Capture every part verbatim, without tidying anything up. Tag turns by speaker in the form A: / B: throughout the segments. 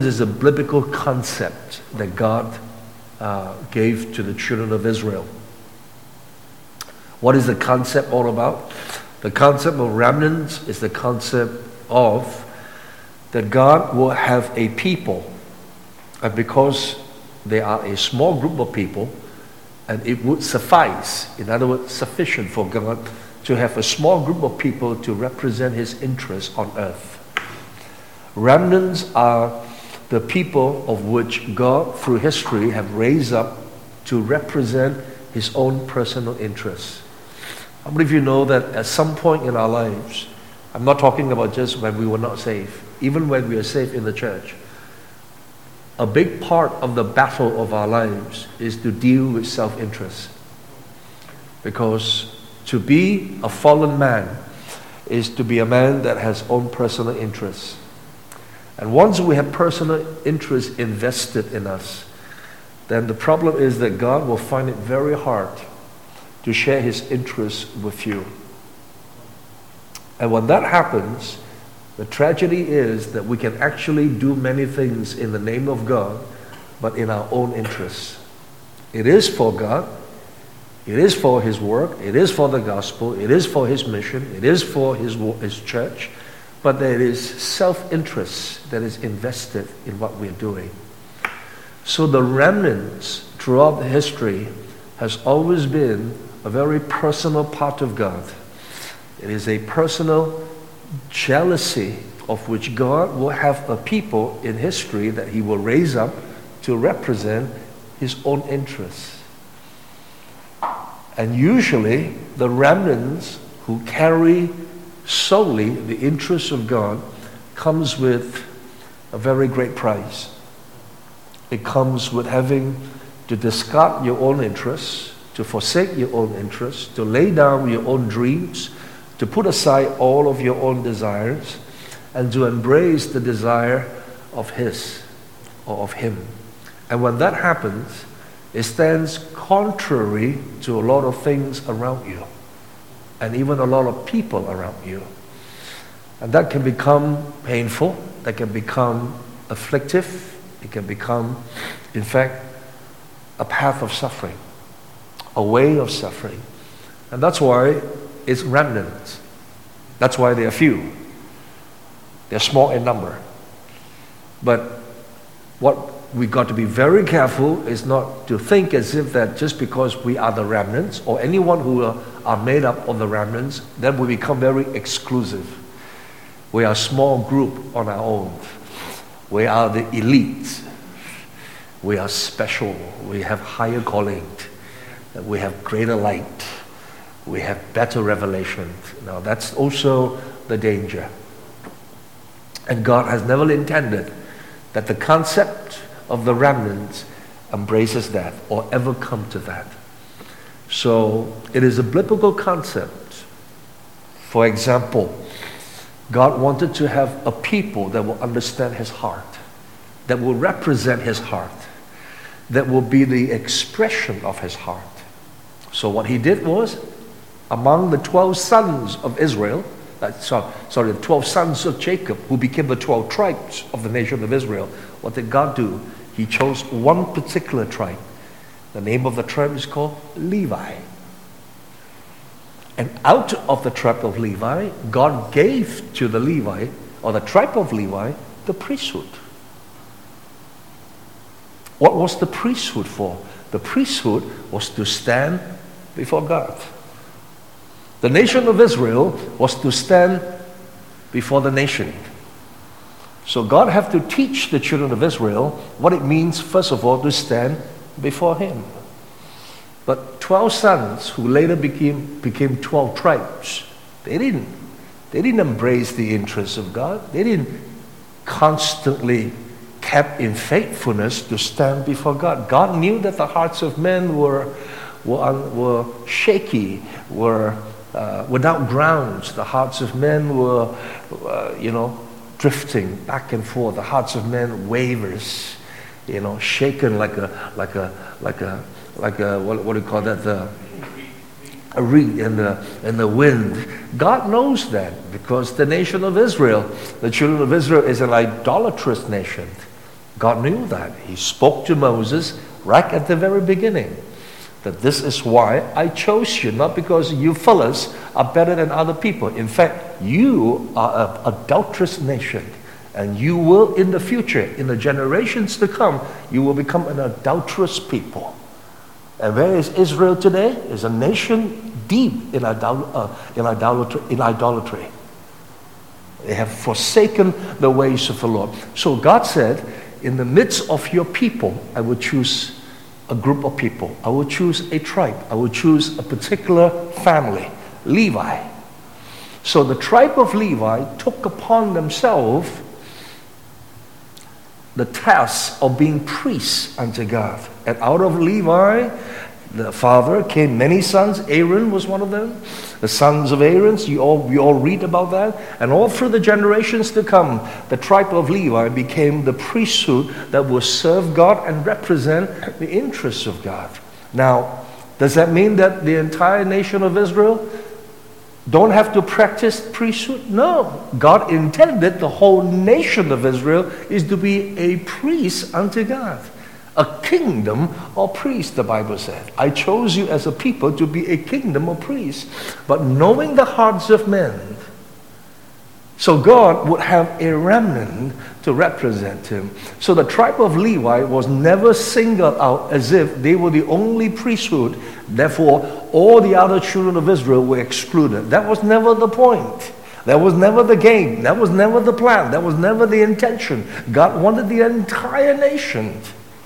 A: This is a biblical concept that God uh, gave to the children of Israel. What is the concept all about? The concept of remnants is the concept of that God will have a people, and because they are a small group of people, and it would suffice, in other words, sufficient for God to have a small group of people to represent His interests on earth. Remnants are the people of which God, through history, have raised up to represent His own personal interests. How many of you know that at some point in our lives, I'm not talking about just when we were not saved, even when we are saved in the church, a big part of the battle of our lives is to deal with self-interest. Because to be a fallen man is to be a man that has own personal interests. And once we have personal interest invested in us, then the problem is that God will find it very hard to share His interests with you. And when that happens, the tragedy is that we can actually do many things in the name of God, but in our own interests. It is for God, it is for His work, it is for the gospel, it is for His mission, it is for His, His church, but there is self-interest that is invested in what we're doing. So the remnants throughout history has always been a very personal part of God. It is a personal jealousy of which God will have a people in history that He will raise up to represent His own interests. And usually the remnants who carry solely the interests of God comes with a very great price. It comes with having to discard your own interests, to forsake your own interests, to lay down your own dreams, to put aside all of your own desires, and to embrace the desire of His or of Him. And when that happens, it stands contrary to a lot of things around you, and even a lot of people around you. And that can become painful, that can become afflictive, it can become, in fact, a path of suffering, a way of suffering. And that's why it's remnants. That's why they are few. They're small in number. But what we got to be very careful is not to think as if that just because we are the remnants, or anyone who are, are made up of the remnants, then we become very exclusive. We are a small group on our own. We are the elite. We are special. We have higher calling. We have greater light. We have better revelation. Now that's also the danger. And God has never intended that the concept of the remnants embraces that or ever come to that. So it is a biblical concept. For example, God wanted to have a people that will understand His heart, that will represent His heart, that will be the expression of His heart. So what He did was, among the twelve sons of Israel, uh, sorry, sorry, the twelve sons of Jacob, who became the twelve tribes of the nation of Israel, what did God do? He chose one particular tribe. The name of the tribe is called Levi. And out of the tribe of Levi, God gave to the Levi, or the tribe of Levi, the priesthood. What was the priesthood for? The priesthood was to stand before God. The nation of Israel was to stand before the nation. So God had to teach the children of Israel what it means, first of all, to stand before Him. But twelve sons who later became, became twelve tribes, they didn't, they didn't embrace the interests of God. They didn't constantly kept in faithfulness to stand before God. God knew that the hearts of men were, were, were shaky, were uh, without grounds. The hearts of men were, uh, you know, drifting back and forth. The hearts of men wavers, you know, shaken like a like a like a like a what, what do you call that? The a reed in the in the wind. God knows that because the nation of Israel, the children of Israel, is an idolatrous nation. God knew that. He spoke to Moses right at the very beginning, that this is why I chose you, not because you fellas are better than other people. In fact, you are an adulterous nation, and you will in the future, in the generations to come, you will become an adulterous people. And where is Israel today? Is a nation deep in, idol- uh, in, idolatry, in idolatry. They have forsaken the ways of the Lord. So God said, in the midst of your people, I will choose a group of people. I will choose a tribe. I will choose a particular family, Levi. So the tribe of Levi took upon themselves the task of being priests unto God. And out of Levi, the father, came many sons. Aaron was one of them. The sons of Aaron, you all, you all read about that. And all through the generations to come, the tribe of Levi became the priesthood that will serve God and represent the interests of God. Now, does that mean that the entire nation of Israel don't have to practice priesthood? No. God intended the whole nation of Israel is to be a priest unto God. A kingdom of priests, the Bible said. I chose you as a people to be a kingdom of priests. But knowing the hearts of men, so God would have a remnant to represent him. So the tribe of Levi was never singled out as if they were the only priesthood. Therefore, all the other children of Israel were excluded. That was never the point. That was never the game. That was never the plan. That was never the intention. God wanted the entire nation,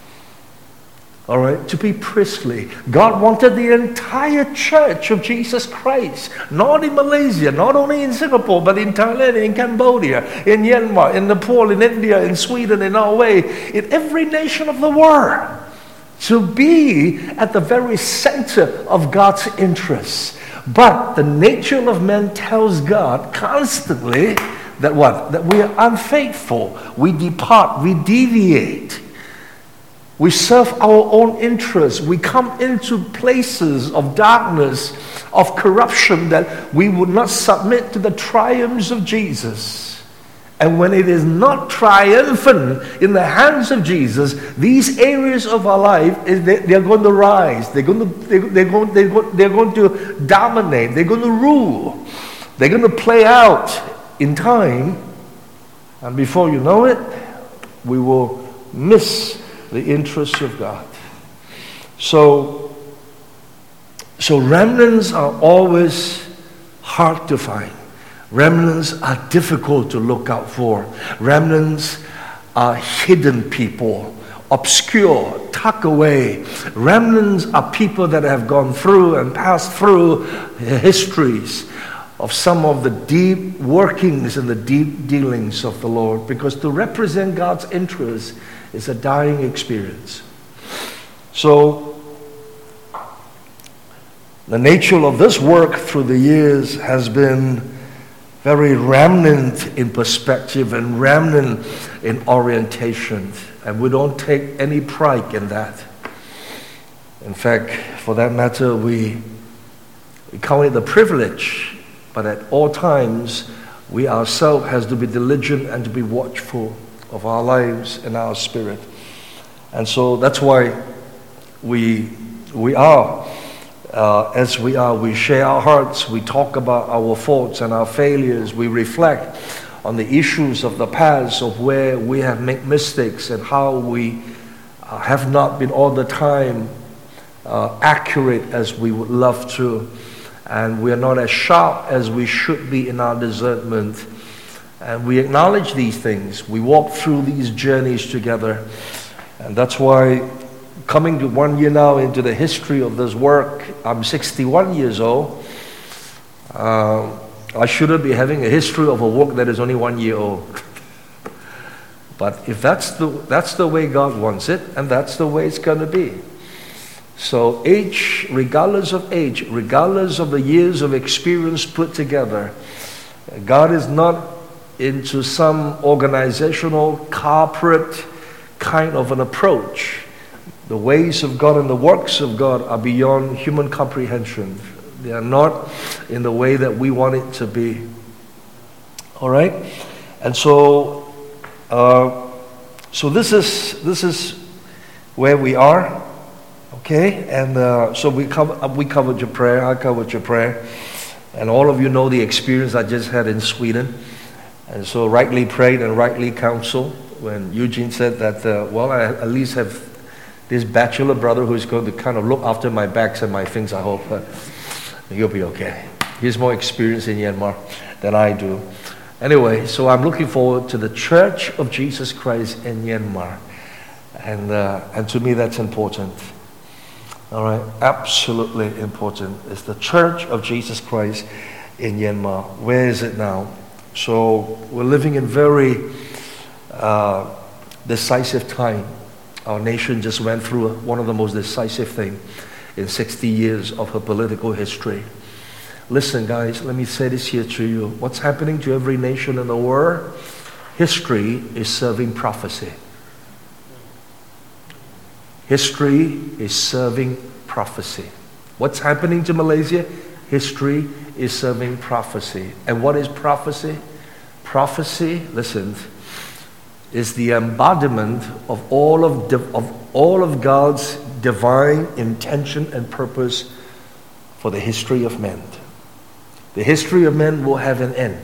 A: all right, to be priestly. God wanted the entire church of Jesus Christ, not in Malaysia, not only in Singapore, but in Thailand, in Cambodia, in Myanmar, in Nepal, in India, in Sweden, in Norway, in every nation of the world, to be at the very center of God's interests. But the nature of man tells God constantly that what? That we are unfaithful. We depart, we deviate. We serve our own interests. We come into places of darkness, of corruption, that we would not submit to the triumphs of Jesus. And when it is not triumphant in the hands of Jesus, these areas of our life, they're going to rise. They're going to, they're going, they're going, they're going to dominate. They're going to rule. They're going to play out in time. And before you know it, we will miss the interests of God. So, so remnants are always hard to find. Remnants are difficult to look out for. Remnants are hidden people, obscure, tucked away. Remnants are people that have gone through and passed through histories of some of the deep workings and the deep dealings of the Lord. Because to represent God's interests is a dying experience. So, the nature of this work through the years has been very remnant in perspective and remnant in orientation. And we don't take any pride in that. In fact, for that matter, we, we count it a privilege. But at all times, we ourselves has to be diligent and to be watchful of our lives and our spirit. And so that's why we we are uh, as we are. We share our hearts, we talk about our faults and our failures, we reflect on the issues of the past, of where we have made mistakes and how we uh, have not been all the time uh, accurate as we would love to, and we are not as sharp as we should be in our discernment. And we acknowledge these things. We walk through these journeys together. And that's why, coming to one year now into the history of this work, I'm sixty-one years old. Uh, I shouldn't be having a history of a work that is only one year old. But if that's the, that's the way God wants it, and that's the way it's going to be. So age, regardless of age, regardless of the years of experience put together, God is not into some organizational, corporate kind of an approach. The ways of God and the works of God are beyond human comprehension. They are not in the way that we want it to be. All right? And so, uh, So this is this is where we are, okay? And uh, so we cover, we covered your prayer, I covered your prayer, and all of you know the experience I just had in Sweden. And so rightly prayed and rightly counseled when Eugene said that, uh, well, I at least have this bachelor brother who's going to kind of look after my backs and my things, I hope. Uh, you'll be okay. He's more experienced in Myanmar than I do. Anyway, so I'm looking forward to the Church of Jesus Christ in Myanmar. And, uh, and to me, that's important. All right, absolutely important. It's the Church of Jesus Christ in Myanmar. Where is it now? So we're living in very uh, decisive time. Our nation just went through one of the most decisive things in sixty years of her political history. Listen, guys, let me say this here to you. What's happening to every nation in the world? History is serving prophecy. History is serving prophecy. What's happening to Malaysia? History is serving prophecy. And what is prophecy? Prophecy, listen, is the embodiment of all of, di- of all of God's divine intention and purpose for the history of men. The history of men will have an end.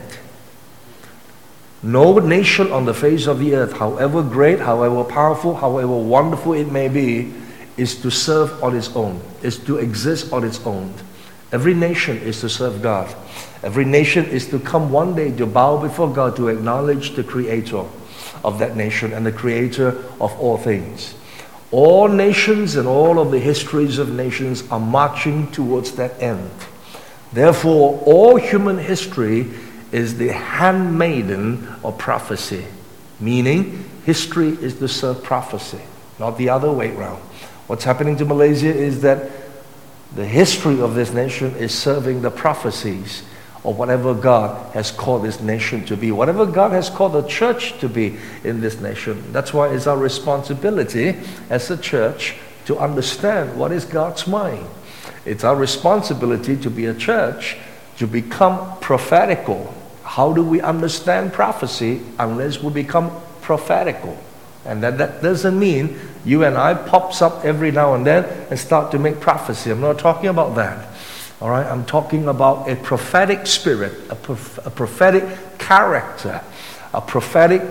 A: No nation on the face of the earth, however great, however powerful, however wonderful it may be, is to serve on its own, is to exist on its own. Every nation is to serve God. Every nation is to come one day to bow before God, to acknowledge the creator of that nation and the creator of all things. All nations and all of the histories of nations are marching towards that end. Therefore, all human history is the handmaiden of prophecy, meaning history is to serve prophecy, not the other way around. What's happening to Malaysia is that the history of this nation is serving the prophecies of whatever God has called this nation to be, whatever God has called the church to be in this nation. That's why it's our responsibility as a church to understand what is God's mind. It's our responsibility to be a church, to become prophetical. How do we understand prophecy unless we become prophetical? And that, that doesn't mean you and I pops up every now and then and start to make prophecy. I'm not talking about that. All right, I'm talking about a prophetic spirit, a, prof- a prophetic character, a prophetic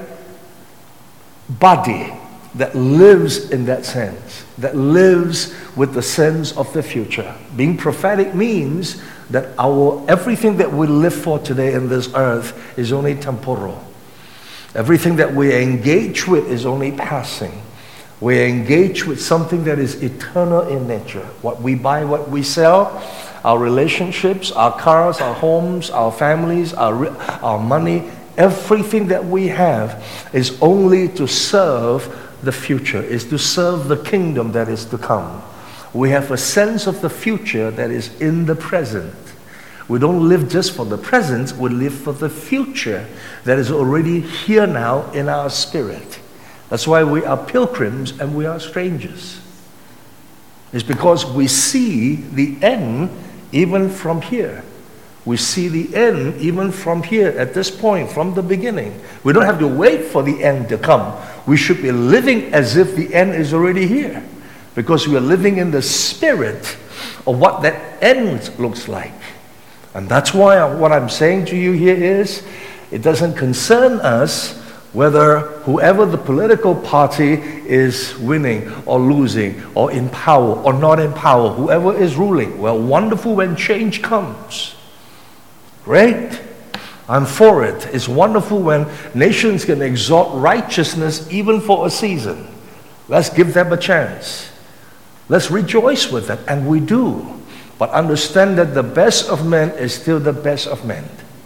A: body that lives in that sense, that lives with the sense of the future. Being prophetic means that our everything that we live for today in this earth is only temporal. Everything that we engage with is only passing. We engage with something that is eternal in nature. What we buy, what we sell, our relationships, our cars, our homes, our families, our, our money, everything that we have is only to serve the future, is to serve the kingdom that is to come. We have a sense of the future that is in the present. We don't live just for the present, we live for the future that is already here now in our spirit. That's why we are pilgrims and we are strangers. It's because we see the end even from here. We see the end even from here at this point, from the beginning. We don't have to wait for the end to come. We should be living as if the end is already here, because we are living in the spirit of what that end looks like. And that's why what I'm saying to you here is, it doesn't concern us whether whoever the political party is winning or losing or in power or not in power, whoever is ruling. Well, wonderful when change comes. Great. I'm for it. It's wonderful when nations can exalt righteousness even for a season. Let's give them a chance. Let's rejoice with it, and we do. But understand that the best of men is still the best of men.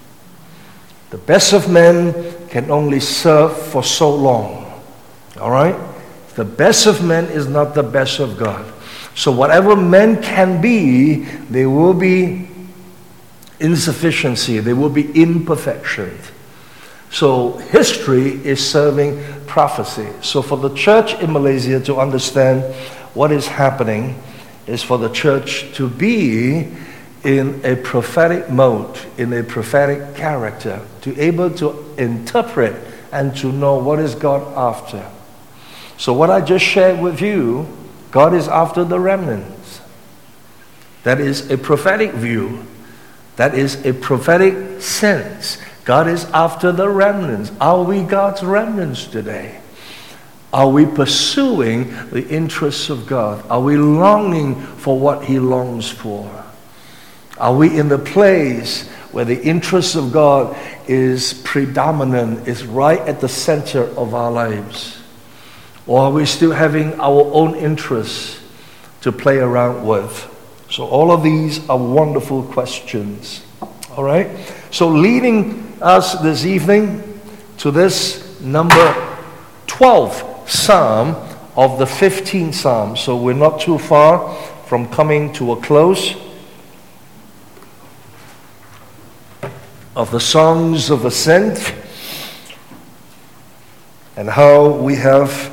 A: The best of men can only serve for so long. All right? The best of men is not the best of God. So whatever men can be, they will be insufficiency, there will be imperfection. So history is serving prophecy. So for the church in Malaysia to understand what is happening is for the church to be in a prophetic mode, in a prophetic character, to be able to interpret and to know what is God after. So what I just shared with you, God is after the remnants. That is a prophetic view. That is a prophetic sense. God is after the remnants. Are we God's remnants today? Are we pursuing the interests of God? Are we longing for what He longs for? Are we in the place where the interests of God is predominant, is right at the center of our lives? Or are we still having our own interests to play around with? So all of these are wonderful questions. All right? So leading us this evening to this number twelve Psalm of the fifteenth Psalm. So we're not too far from coming to a close of the songs of ascent, and how we have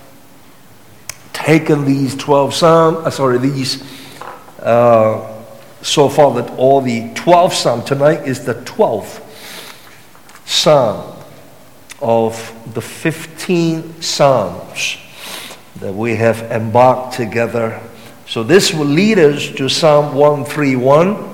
A: taken these twelve Psalms, uh, sorry, these uh, so far that all the twelfth Psalm. Tonight is the twelfth Psalm of the fifteen Psalms that we have embarked together. So this will lead us to Psalm one thirty-one,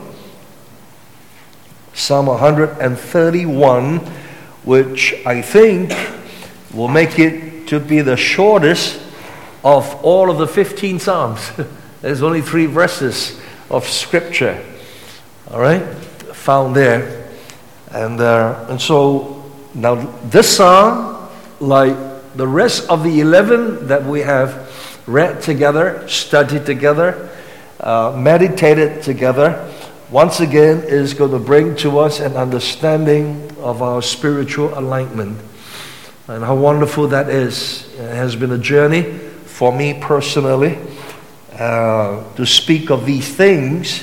A: Psalm one thirty-one, which I think will make it to be the shortest of all of the fifteen Psalms. There's only three verses of Scripture, all right, found there. And, uh, and so now this Psalm, like the rest of the eleven that we have read together, studied together, uh, meditated together, once again is going to bring to us an understanding of our spiritual alignment. And how wonderful that is. It has been a journey for me personally uh, to speak of these things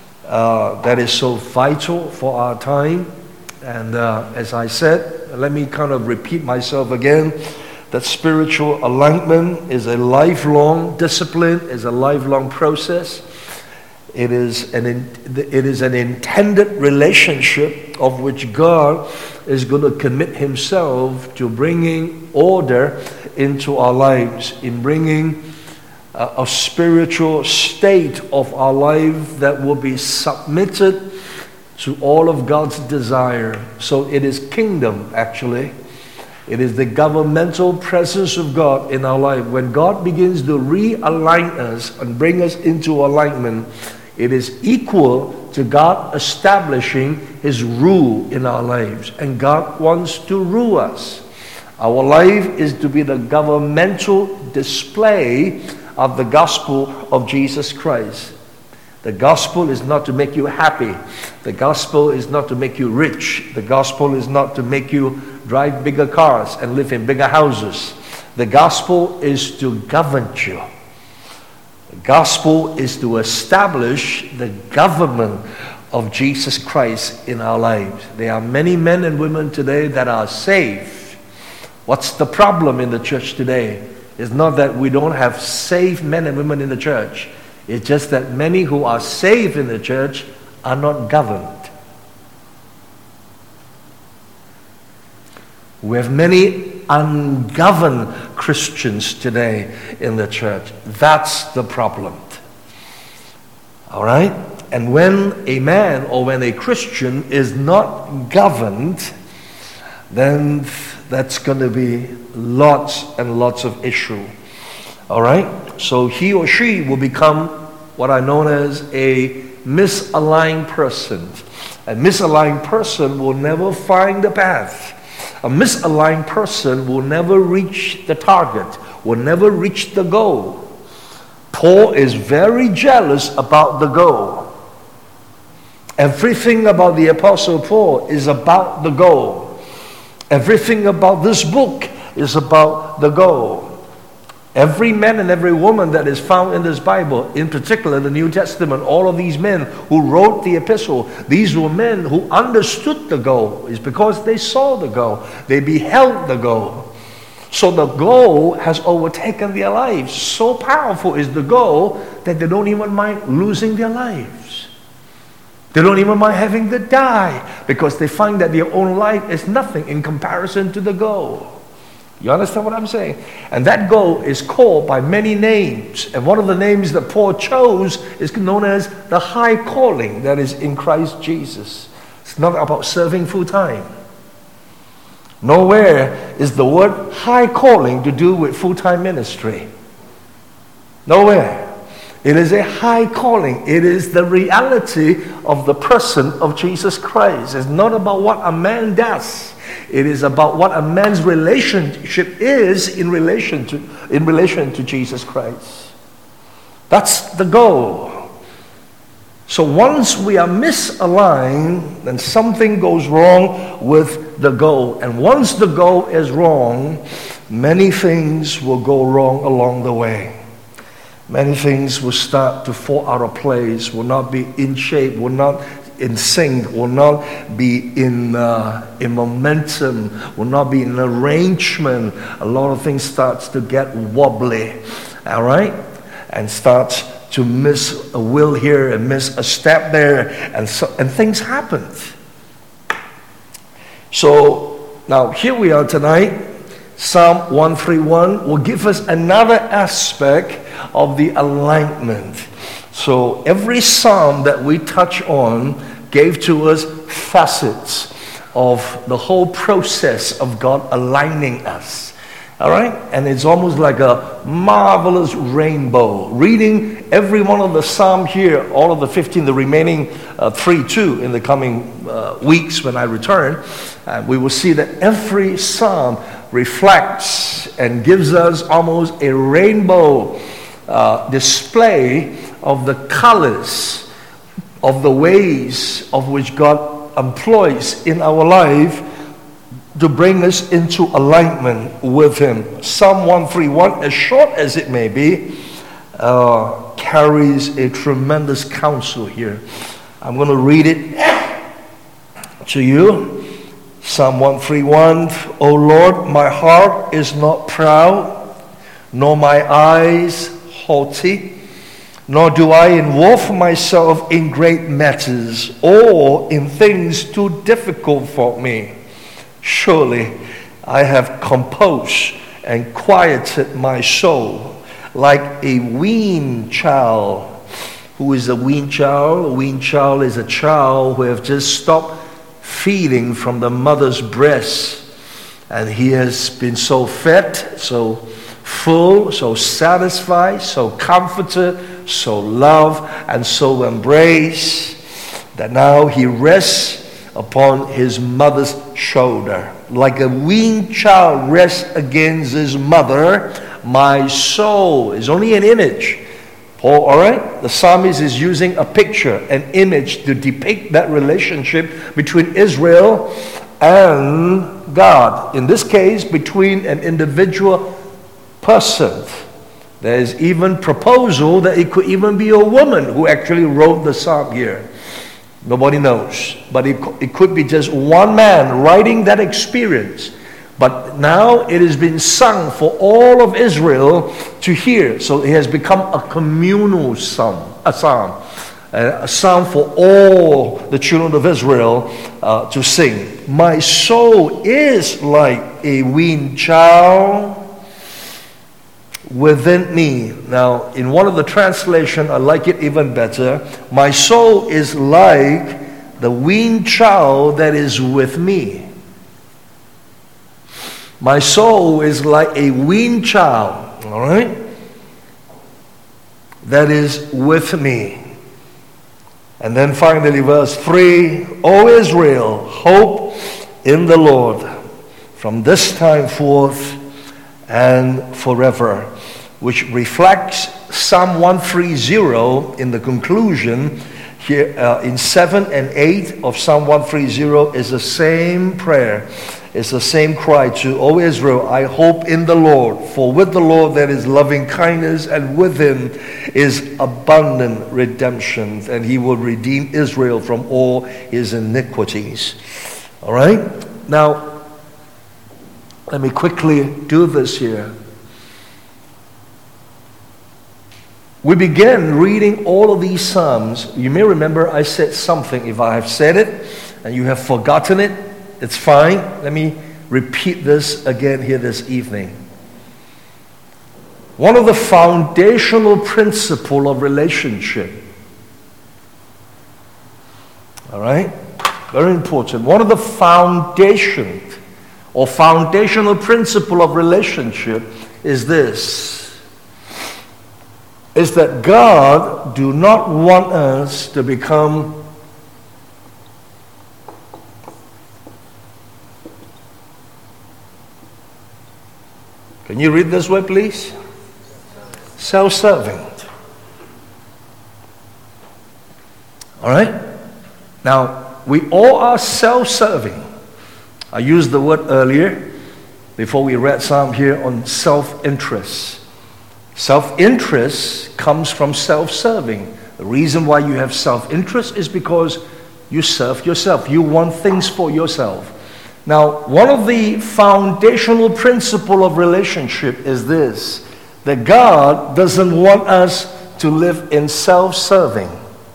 A: uh, that is so vital for our time. And uh, as I said, let me kind of repeat myself again, that spiritual alignment is a lifelong discipline, is a lifelong process. It is an it is an intended relationship of which God is going to commit Himself to bringing order into our lives, in bringing a, a spiritual state of our life that will be submitted to all of God's desire. So it is kingdom, actually. It is the governmental presence of God in our life. When God begins to realign us and bring us into alignment, it is equal to God establishing His rule in our lives. And God wants to rule us. Our life is to be the governmental display of the gospel of Jesus Christ. The gospel is not to make you happy. The gospel is not to make you rich. The gospel is not to make you drive bigger cars and live in bigger houses. The gospel is to govern you. The gospel is to establish the government of Jesus Christ in our lives. There are many men and women today that are saved. What's the problem in the church today? It's not that we don't have saved men and women in the church. It's just that many who are saved in the church are not governed. We have many ungoverned Christians today in the church. That's the problem. All right? And when a man or when a Christian is not governed, then that's going to be lots and lots of issue. All right? So he or she will become what I know as a misaligned person. A misaligned person will never find the path. A misaligned person will never reach the target, will never reach the goal. Paul is very jealous about the goal. Everything about the Apostle Paul is about the goal. Everything about this book is about the goal. Every man and every woman that is found in this Bible, in particular the New Testament, all of these men who wrote the epistle, these were men who understood the goal. It's because they saw the goal. They beheld the goal. So the goal has overtaken their lives. So powerful is the goal that they don't even mind losing their lives. They don't even mind having to die because they find that their own life is nothing in comparison to the goal. You understand what I'm saying? And that goal is called by many names. And one of the names that Paul chose is known as the high calling that is in Christ Jesus. It's not about serving full time. Nowhere is the word high calling to do with full-time ministry. Nowhere. It is a high calling. It is the reality of the person of Jesus Christ. It's not about what a man does. It is about what a man's relationship is in relation to, in relation to Jesus Christ. That's the goal. So once we are misaligned, then something goes wrong with the goal. And once the goal is wrong, many things will go wrong along the way. Many things will start to fall out of place, will not be in shape, will not in sync, will not be in uh, in momentum, will not be in arrangement. A lot of things starts to get wobbly, all right, and starts to miss a will here and miss a step there, and so, and things happen. So now here we are tonight. Psalm one thirty-one will give us another aspect of the alignment. So every psalm that we touch on gave to us facets of the whole process of God aligning us. All right? And it's almost like a marvelous rainbow. Reading every one of the psalm here, all of the fifteen, the remaining uh, three too in the coming uh, weeks when I return, uh, we will see that every psalm reflects and gives us almost a rainbow uh, display of the colors of the ways of which God employs in our life to bring us into alignment with Him. Psalm one thirty-one, as short as it may be, uh, carries a tremendous counsel here. I'm going to read it to you. Psalm one thirty-one, O Lord, my heart is not proud, nor my eyes haughty, nor do I involve myself in great matters or in things too difficult for me. Surely I have composed and quieted my soul like a weaned child. Who is a weaned child? A weaned child is a child who have just stopped feeding from the mother's breast, and he has been so fed, so full, so satisfied, so comforted, so loved, and so embraced that now he rests upon his mother's shoulder. Like a weaned child rests against his mother, my soul is only an image. Paul, all right? The psalmist is using a picture, an image to depict that relationship between Israel and God. In this case, between an individual person. There is even proposal that it could even be a woman who actually wrote the psalm here. Nobody knows. But it, it could be just one man writing that experience. But now it has been sung for all of Israel to hear. So it has become a communal psalm, a psalm, a psalm for all the children of Israel uh, to sing. My soul is like a weaned child within me. Now, in one of the translations, I like it even better. My soul is like the weaned child that is with me. My soul is like a weaned child, all right, that is with me. And then finally, verse three, O Israel, hope in the Lord from this time forth and forever, which reflects Psalm one thirty in the conclusion. Here uh, in seven and eight of Psalm one thirty is the same prayer. It's the same cry to, O Israel, I hope in the Lord, for with the Lord there is loving kindness, and with Him is abundant redemption, and He will redeem Israel from all his iniquities. All right? Now, let me quickly do this here. We began reading all of these Psalms. You may remember I said something. If I have said it and you have forgotten it, it's fine. Let me repeat this again here this evening. One of the foundational principles of relationship, all right, very important. One of the foundations or foundational principle of relationship is this, is that God do not want us to become Can you read this word, please? Self-serving. All right? Now, we all are self-serving. I used the word earlier, before we read some here, on self-interest. Self-interest comes from self-serving. The reason why you have self-interest is because you serve yourself. You want things for yourself. Now, one of the foundational principles of relationship is this, that God doesn't want us to live in self-serving.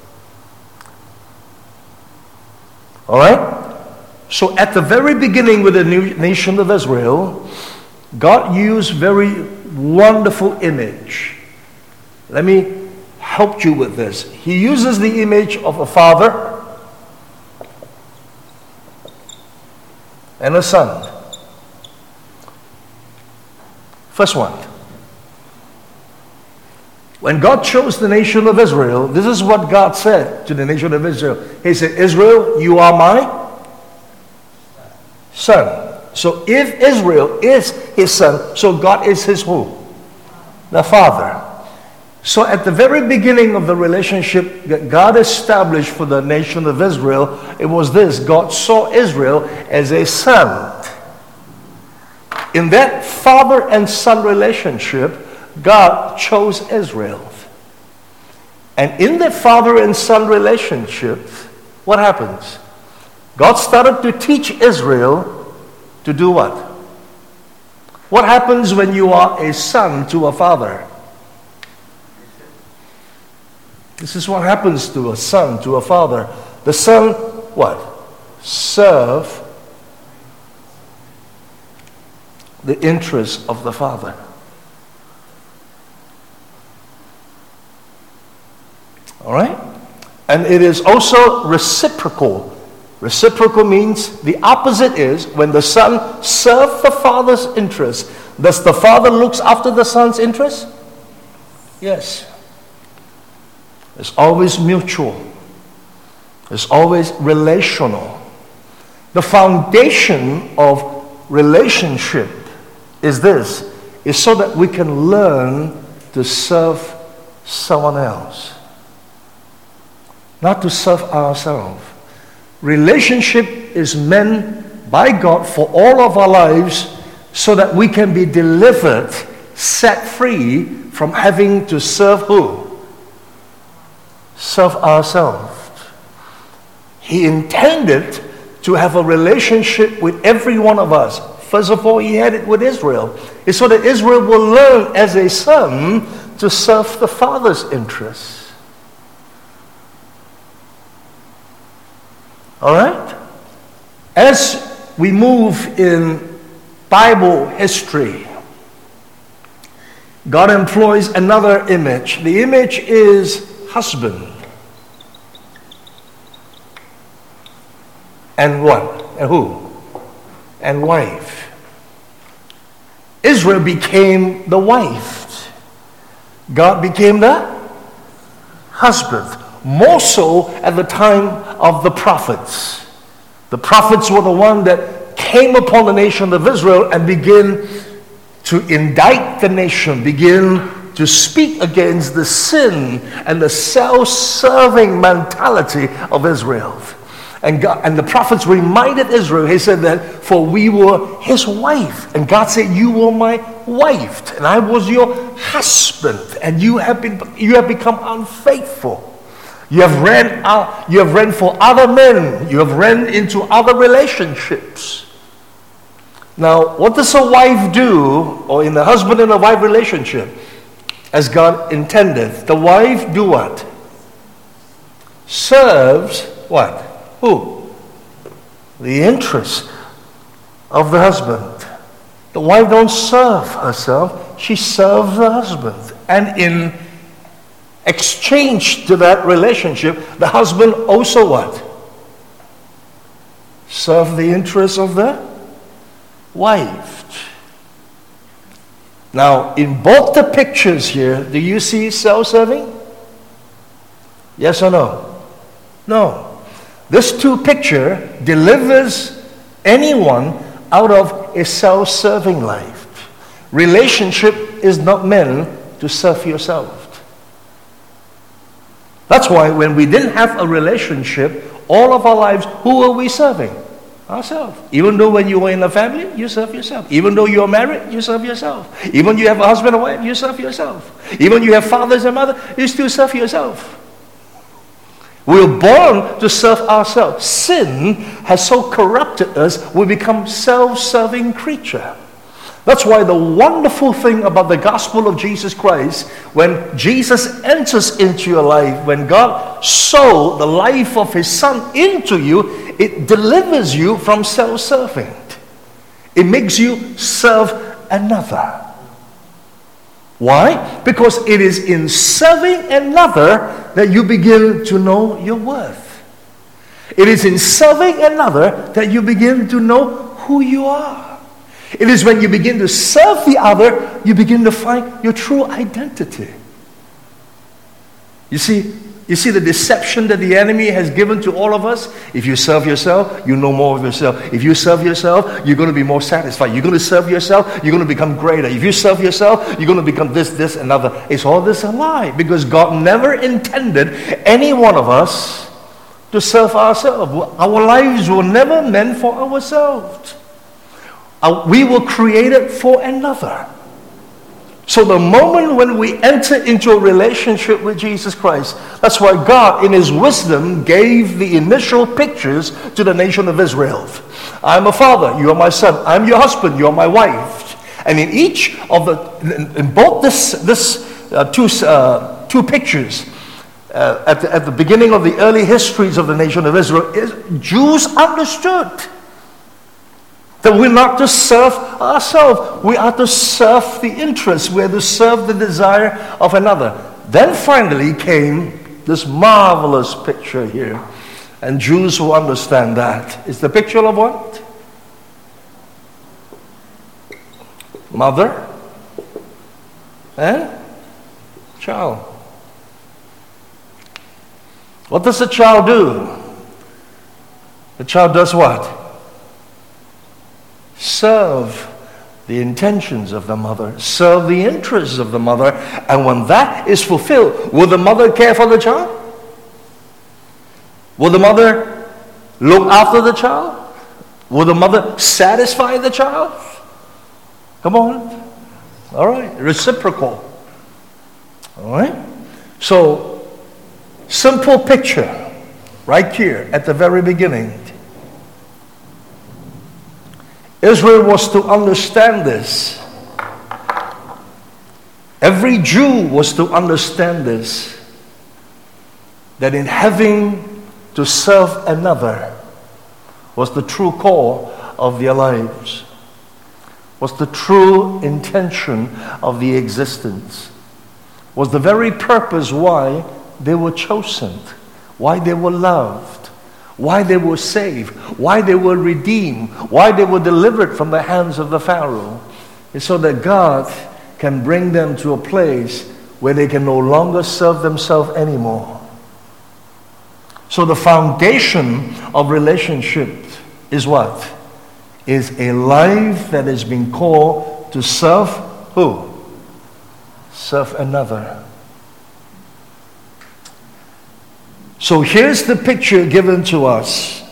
A: All right? So at the very beginning with the new nation of Israel, God used very wonderful image. Let me help you with this. He uses the image of a father and a son. First one. When God chose the nation of Israel, this is what God said to the nation of Israel. He said, Israel, you are my son. So if Israel is his son, so God is his who? The father. So at the very beginning of the relationship that God established for the nation of Israel, it was this: God saw Israel as a son. In that father and son relationship, God chose Israel. And in that father and son relationship, what happens? God started to teach Israel to do what? What happens when you are a son to a father? This is what happens to a son, to a father. The son, what? Serve the interests of the father. All right? And it is also reciprocal. Reciprocal means the opposite is when the son serves the father's interest. Does the father look after the son's interest? Yes. It's always mutual. It's always relational. The foundation of relationship is this, is so that we can learn to serve someone else, not to serve ourselves. Relationship is meant by God for all of our lives so that we can be delivered, set free from having to serve who? Serve ourselves. He intended to have a relationship with every one of us. First of all, he had it with Israel. It's so that Israel will learn as a son to serve the father's interests. All right? As we move in Bible history, God employs another image. The image is husband. And what? And who? And wife. Israel became the wife. God became the husband. More so at the time of the prophets. The prophets were the one that came upon the nation of Israel and began to indict the nation, begin to speak against the sin and the self-serving mentality of Israel. And, God, and the prophets reminded Israel, he said that, for we were his wife. And God said, you were my wife, and I was your husband, and you have been you have become unfaithful. You have ran out, you have ran for other men, you have ran into other relationships. Now, what does a wife do, or in the husband and a wife relationship, as God intended? The wife do what? Serves what? Who? The interests of the husband. The wife don't serve herself, she serves the husband. And in exchange to that relationship, the husband also what? Serve the interests of the wife. Now, in both the pictures here, do you see self-serving? Yes or no? No. This two picture delivers anyone out of a self-serving life. Relationship is not meant to serve yourself. That's why when we didn't have a relationship, all of our lives, who were we serving? Ourselves. Even though when you were in a family, you serve yourself. Even though you're married, you serve yourself. Even you have a husband or wife, you serve yourself. Even you have fathers and mothers, you still serve yourself. We're born to serve ourselves. Sin has so corrupted us, we become self-serving creature. That's why the wonderful thing about the gospel of Jesus Christ, when Jesus enters into your life, when God sowed the life of His Son into you, it delivers you from self-serving. It makes you serve another. Why? Because it is in serving another that you begin to know your worth. It is in serving another that you begin to know who you are. It is when you begin to serve the other, you begin to find your true identity. You see, you see the deception that the enemy has given to all of us? If you serve yourself, you know more of yourself. If you serve yourself, you're going to be more satisfied. You're going to serve yourself, you're going to become greater. If you serve yourself, you're going to become this, this, and other. It's all this a lie, because God never intended any one of us to serve ourselves. Our lives were never meant for ourselves. Uh, we were created for another. So the moment when we enter into a relationship with Jesus Christ, that's why God in His wisdom gave the initial pictures to the nation of Israel. I'm a father, you are my son. I'm your husband, you are my wife. And in each of the, in both this, this uh, two, uh, two pictures, uh, at, the, at the beginning of the early histories of the nation of Israel, is, Jews understood that we're not to serve ourselves. We are to serve the interest. We are to serve the desire of another. Then finally came this marvelous picture here. And Jews will understand that. It's the picture of what? Mother and child. What does the child do? The child does what? Serve the intentions of the mother, serve the interests of the mother, and when that is fulfilled, will the mother care for the child? Will the mother look after the child? Will the mother satisfy the child? Come on. All right, reciprocal. All right? So, simple picture right here at the very beginning. Israel was to understand this. Every Jew was to understand this, that in having to serve another was the true core of their lives, was the true intention of the existence, was the very purpose why they were chosen, why they were loved, why they were saved, why they were redeemed, why they were delivered from the hands of the Pharaoh. It's so that God can bring them to a place where they can no longer serve themselves anymore. So the foundation of relationship is what? Is a life that has been called to serve who? Serve another. So here's the picture given to us.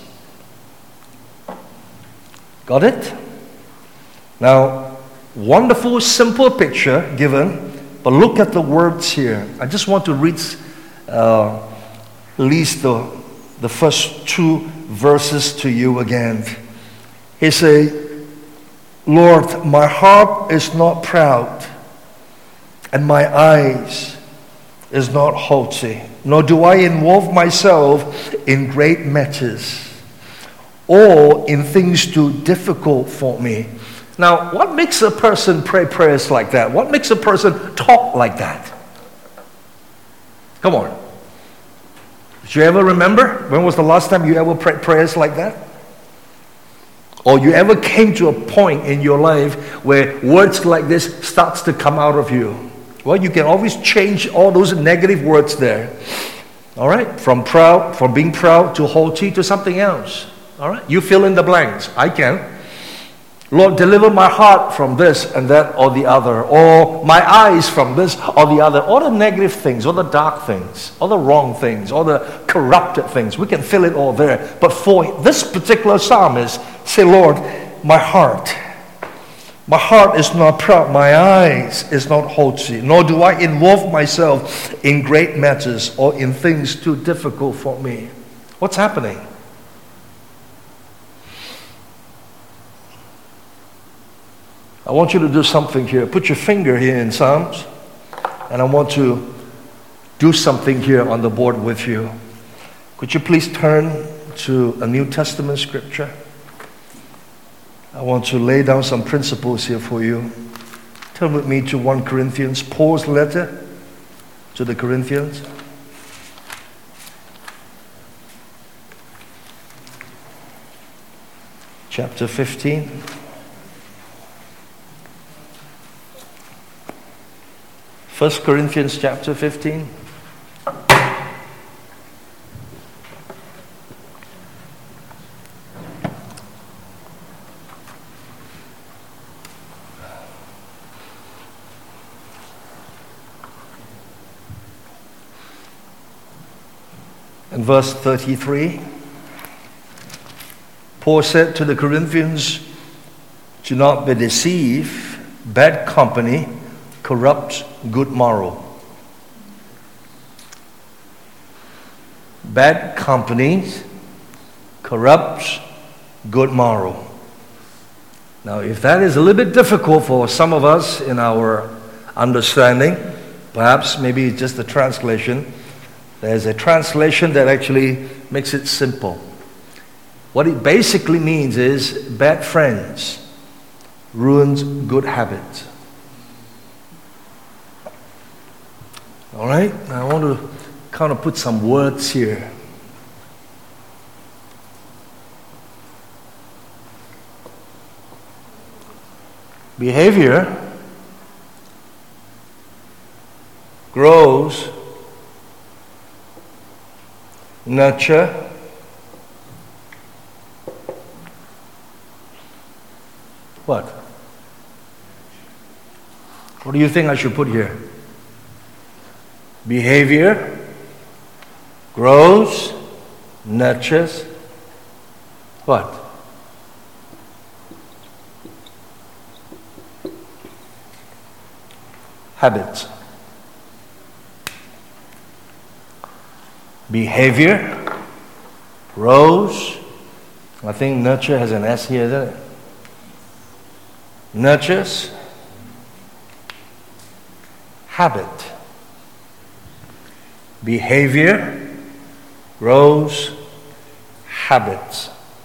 A: Got it? Now, wonderful, simple picture given, but look at the words here. I just want to read uh, at least the, the first two verses to you again. He says, Lord, my heart is not proud, and my eyes is not haughty, nor do I involve myself in great matters. or in things too difficult for me. Now, what makes a person pray prayers like that? What makes a person talk like that? Come on. Did you ever remember? When was the last time you ever prayed prayers like that? Or you ever came to a point in your life where words like this starts to come out of you? Well, you can always change all those negative words there. All right? From proud, from being proud to haughty to something else. All right? You fill in the blanks. I can. Lord, deliver my heart from this and that or the other, or my eyes from this or the other, all the negative things, all the dark things, all the wrong things, all the corrupted things. We can fill it all there. But for this particular psalmist, say, Lord, my heart, my heart is not proud, my eyes is not haughty, nor do I involve myself in great matters or in things too difficult for me. What's happening? I want you to do something here. Put your finger here in Psalms, and I want to do something here on the board with you. Could you please turn to a New Testament scripture? I want to lay down some principles here for you. Turn with me to First Corinthians, Paul's letter to the Corinthians. Chapter fifteen. First Corinthians chapter fifteen. And verse thirty-three, Paul said to the Corinthians, do not be deceived, bad company corrupts good morals. Bad company corrupts good morals. Now, if that is a little bit difficult for some of us in our understanding, perhaps maybe it's just the translation. There's a translation that actually makes it simple. What it basically means is bad friends ruins good habits. All right? Now I want to kind of put some words here. Behavior grows, nurture, what? What do you think I should put here? Behavior grows, nurtures, what? Habits. Behavior grows. I think nurture has an S here, doesn't it? Nurtures. Habit. Behavior grows habits.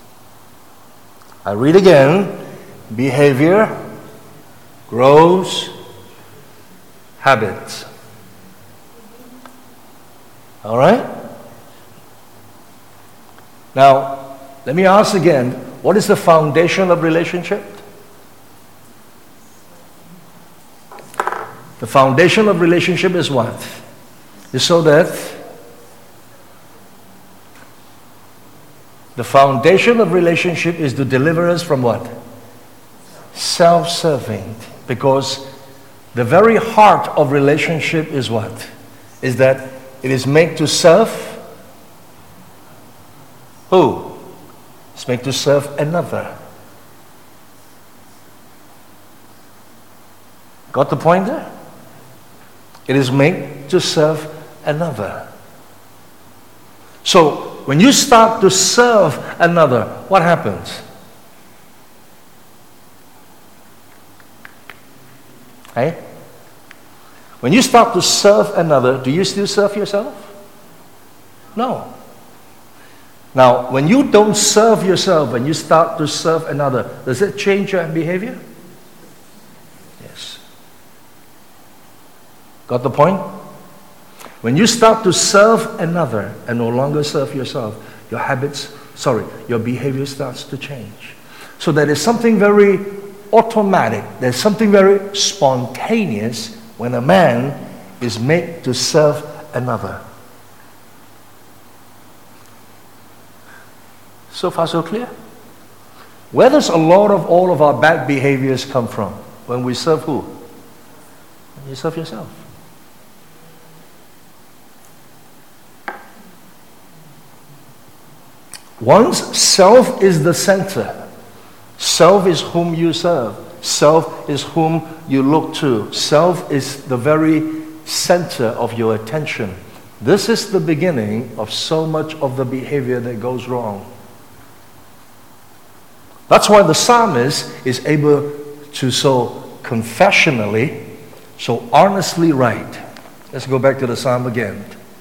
A: I read again. Behavior grows habits. All right? Now, let me ask again, what is the foundation of relationship? The foundation of relationship is what? Is so that the foundation of relationship is to deliver us from what? Self-serving. Because the very heart of relationship is what? Is that it is made to serve who? It's made to serve another. Got the point there? It is made to serve another. So, when you start to serve another, what happens? Hey? When you start to serve another, do you still serve yourself? No. Now, when you don't serve yourself and you start to serve another, does it change your behavior? Yes. Got the point? When you start to serve another and no longer serve yourself, your habits, sorry, your behavior starts to change. So there is something very automatic, there's something very spontaneous when a man is made to serve another. So far, so clear? Where does a lot of all of our bad behaviors come from? When we serve who? When you serve yourself. Once self is the center, self is whom you serve, self is whom you look to, self is the very center of your attention. This is the beginning of so much of the behavior that goes wrong. That's why the psalmist is able to so confessionally, so honestly write. Let's go back to the psalm again.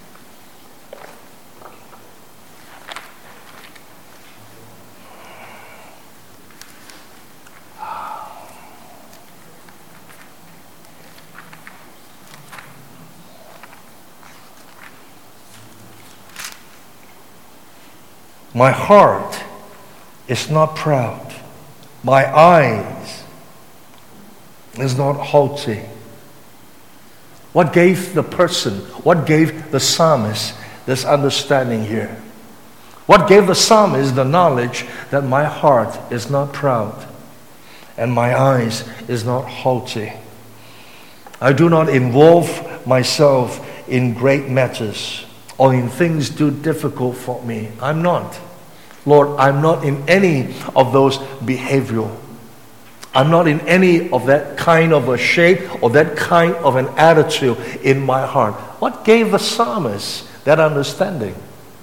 A: My heart is not proud. My eyes is not haughty. What gave the person, what gave the psalmist this understanding here? What gave the psalmist the knowledge that my heart is not proud and my eyes is not haughty? I do not involve myself in great matters or in things too difficult for me. I'm not. Lord, I'm not in any of those behavioral. I'm not in any of that kind of a shape or that kind of an attitude in my heart. What gave the psalmist that understanding?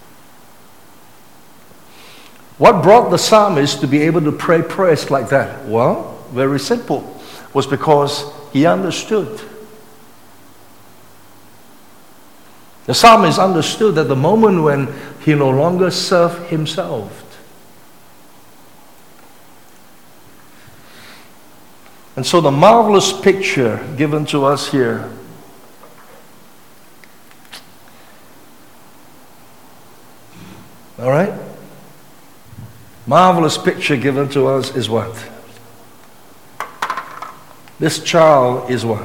A: What brought the psalmist to be able to pray prayers like that? Well, very simple. It was because he understood. The psalmist understood that the moment when he no longer served himself. And so the marvelous picture given to us here all right? Marvelous picture given to us is what? This child is what?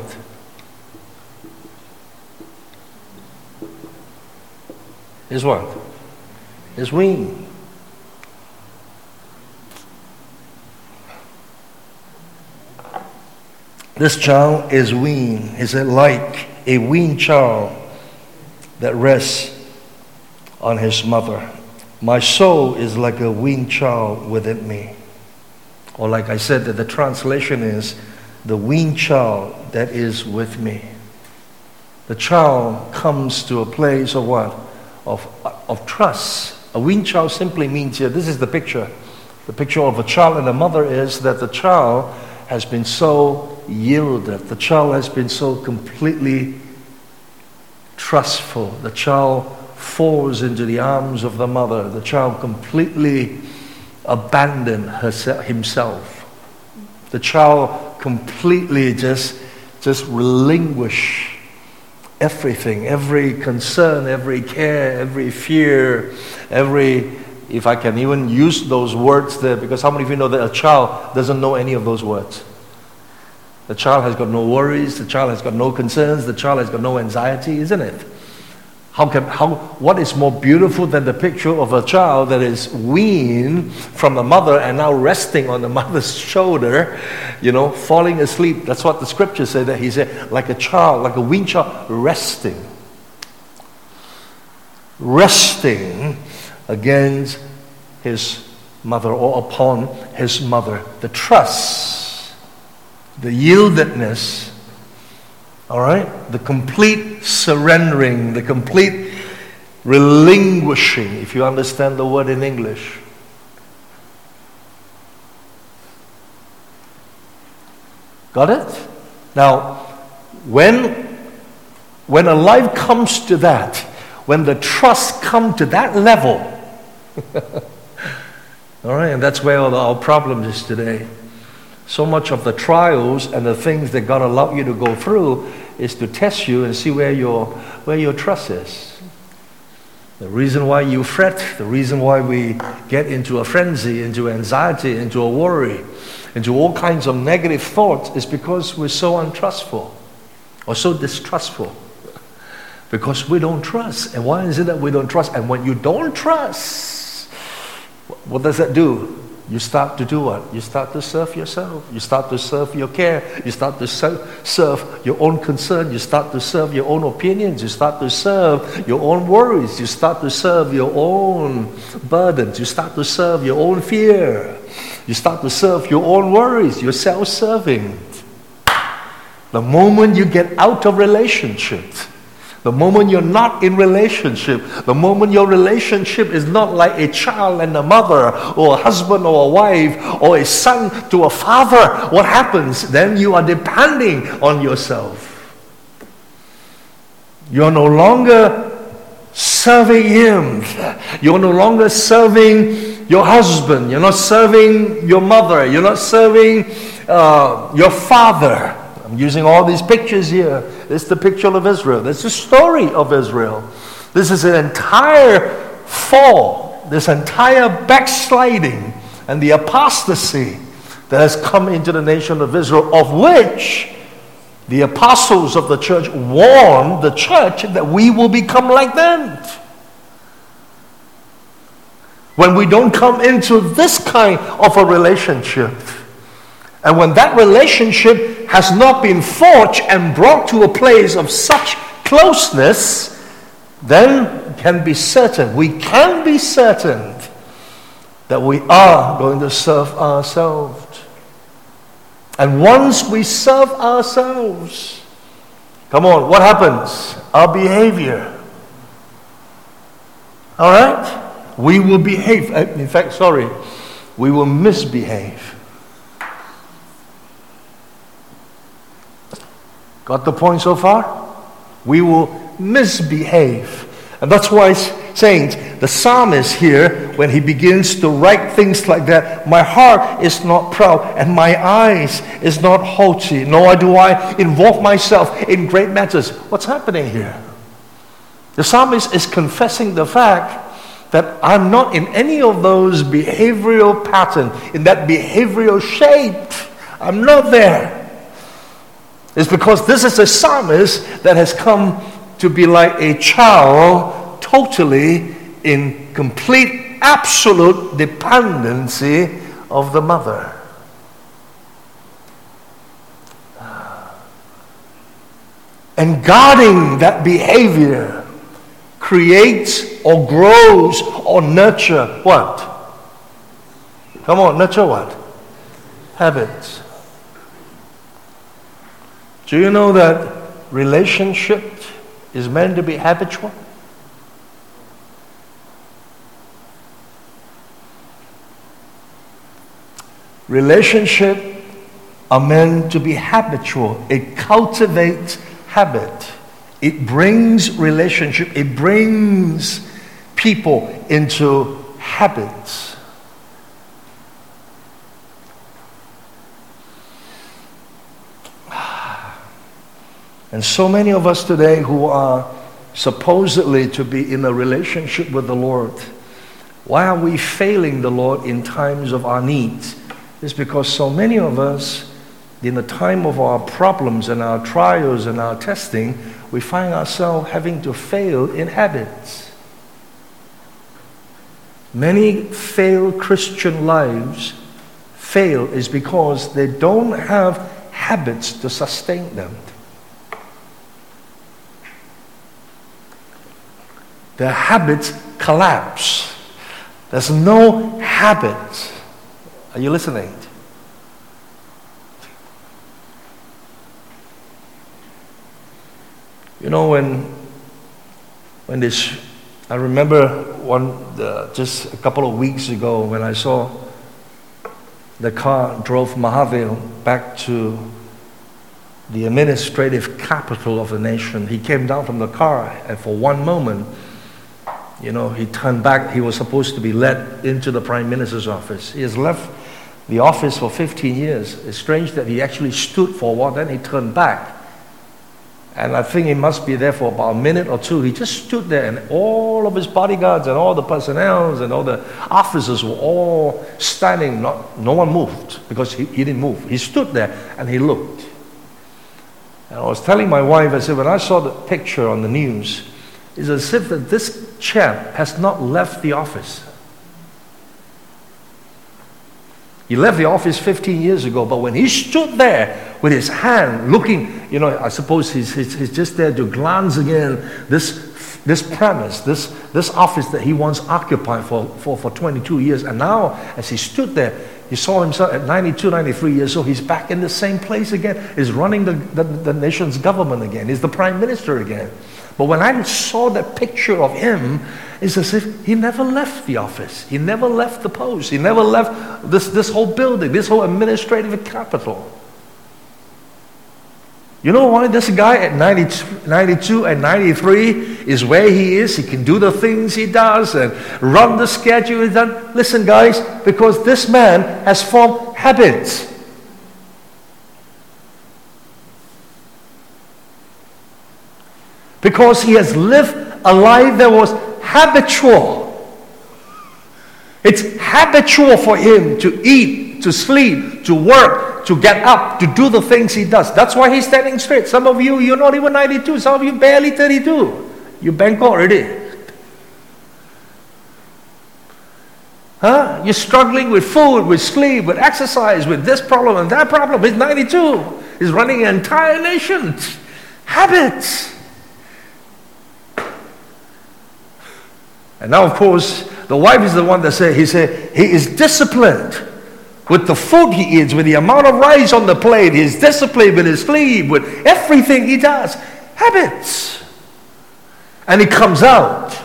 A: Is what? Is weaned. This child is weaned. Is it like a weaned child that rests on his mother? My soul is like a weaned child within me. Or like I said, that the translation is the weaned child that is with me. The child comes to a place of what? Of, of trust. A weaned child simply means here, this is the picture. The picture of a child and a mother is that the child has been so yielded. The child has been so completely trustful. The child falls into the arms of the mother. The child completely abandoned herself, himself. The child completely just, just relinquished everything, every concern, every care, every fear, every, if I can even use those words there, because how many of you know that a child doesn't know any of those words? The child has got no worries, the child has got no concerns, the child has got no anxiety, isn't it? How can, how, what is more beautiful than the picture of a child that is weaned from the mother and now resting on the mother's shoulder, you know, falling asleep. That's what the scripture said, that he said, like a child, like a weaned child, resting. Resting against his mother or upon his mother. The trust, the yieldedness, all right? The complete surrendering, the complete relinquishing, if you understand the word in English. Got it? Now, when, when a life comes to that, when the trust comes to that level, All right, and that's where all our problem is today. So much of the trials and the things that God allowed you to go through is to test you and see where your, where your trust is. The reason why you fret, the reason why we get into a frenzy, into anxiety, into a worry, into all kinds of negative thoughts is because we're so untrustful or so distrustful. Because we don't trust. And why is it that we don't trust? And when you don't trust, what does that do? You start to do what? You start to serve yourself. You start to serve your care. You start to serve your own concern. You start to serve your own opinions. You start to serve your own worries. You start to serve your own burdens. You start to serve your own fear. You start to serve your own worries. You're self-serving. The moment you get out of relationship, the moment you're not in relationship, the moment your relationship is not like a child and a mother, or a husband or a wife, or a son to a father, what happens? Then you are depending on yourself. You're no longer serving Him. You're no longer serving your husband. You're not serving your mother. You're not serving uh, your father. I'm using all these pictures here. This is the picture of Israel. This is the story of Israel. This is an entire fall, this entire backsliding and the apostasy that has come into the nation of Israel, of which the apostles of the church warned the church that we will become like them. When we don't come into this kind of a relationship, and when that relationship has not been forged and brought to a place of such closeness, then can be certain, we can be certain that we are going to serve ourselves. And once we serve ourselves, come on, what happens? Our behavior. All right? We will behave. In fact, sorry, we will misbehave. Got the point so far? We will misbehave. And that's why it's saying, the psalmist here, when he begins to write things like that, my heart is not proud and my eyes is not haughty, nor do I involve myself in great matters. What's happening here? The psalmist is confessing the fact that I'm not in any of those behavioral patterns, in that behavioral shape. I'm not there. It's because this is a psalmist that has come to be like a child, totally in complete, absolute dependency of the mother. And guarding that behavior creates or grows or nurture what? Come on, nurture what? Habits. Do you know that relationship is meant to be habitual? Relationships are meant to be habitual. It cultivates habit. It brings relationship. It brings people into habits. And so many of us today who are supposedly to be in a relationship with the Lord, why are we failing the Lord in times of our needs? It's because so many of us, in the time of our problems and our trials and our testing, we find ourselves having to fail in habits. Many failed Christian lives fail is because they don't have habits to sustain them. Their habits collapse. There's no habit. Are you listening? You know, when when this, I remember one uh, just a couple of weeks ago when I saw the car drove Mahathir back to the administrative capital of the nation. He came down from the car, and for one moment, You know, he turned back. He was supposed to be led into the Prime Minister's office. He has left the office for fifteen years. It's strange that he actually stood for a while, then he turned back. And I think he must be there for about a minute or two. He just stood there, and all of his bodyguards and all the personnel and all the officers were all standing. Not, no one moved because he, he didn't move. He stood there and he looked. And I was telling my wife, I said, when I saw the picture on the news, it's as if that this chap has not left the office. He left the office fifteen years ago, but when he stood there with his hand looking, you know, I suppose he's, he's, he's just there to glance again this, this premise, this, this office that he once occupied for, for, for twenty-two years. And now, as he stood there, he saw himself at ninety-two, ninety-three years old. He's back in the same place again. He's running the, the, the nation's government again. He's the prime minister again. But when I saw that picture of him, it's as if he never left the office. He never left the post. He never left this, this whole building, this whole administrative capital. You know why this guy at ninety-two, ninety-two and ninety-three is where he is? He can do the things he does and run the schedule he's done. Listen, guys, because this man has formed habits. Because he has lived a life that was habitual. It's habitual for him to eat, to sleep, to work, to get up, to do the things he does. That's why he's standing straight. Some of you, you're not even ninety-two. Some of you barely thirty-two. You're Bangkok already. Huh? You're struggling with food, with sleep, with exercise, with this problem and that problem. He's ninety-two. He's running an entire nation. Habits. And now, of course, the wife is the one that said, he said, he is disciplined with the food he eats, with the amount of rice on the plate. He's disciplined with his sleep, with everything he does. Habits. And it comes out.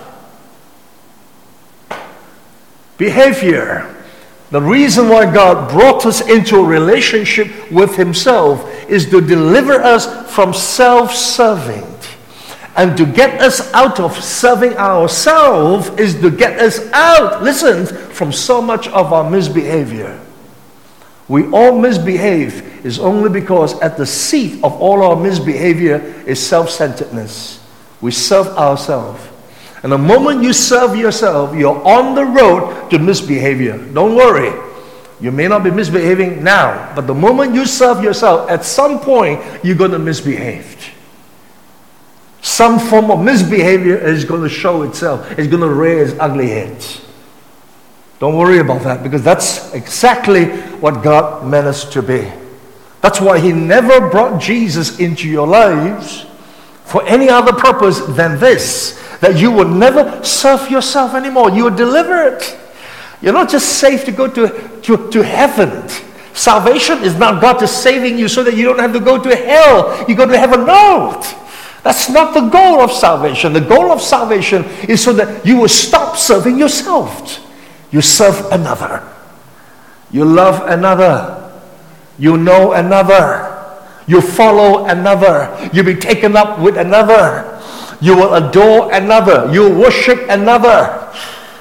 A: Behavior. The reason why God brought us into a relationship with Himself is to deliver us from self-serving. And to get us out of serving ourselves is to get us out, listen, from so much of our misbehavior. We all misbehave is only because at the seat of all our misbehavior is self-centeredness. We serve ourselves. And the moment you serve yourself, you're on the road to misbehavior. Don't worry. You may not be misbehaving now, but the moment you serve yourself, at some point, you're going to misbehave. Some form of misbehavior is going to show itself. It's going to rear its ugly head. Don't worry about that, because that's exactly what God meant us to be. That's why He never brought Jesus into your lives for any other purpose than this, that you would never serve yourself anymore. You are delivered. You're not just saved to go to, to, to heaven. Salvation is not God just saving you so that you don't have to go to hell. You go to heaven. No. That's not the goal of salvation. The goal of salvation is so that you will stop serving yourself. You serve another. You love another. You know another. You follow another. You be taken up with another. You will adore another. You will worship another.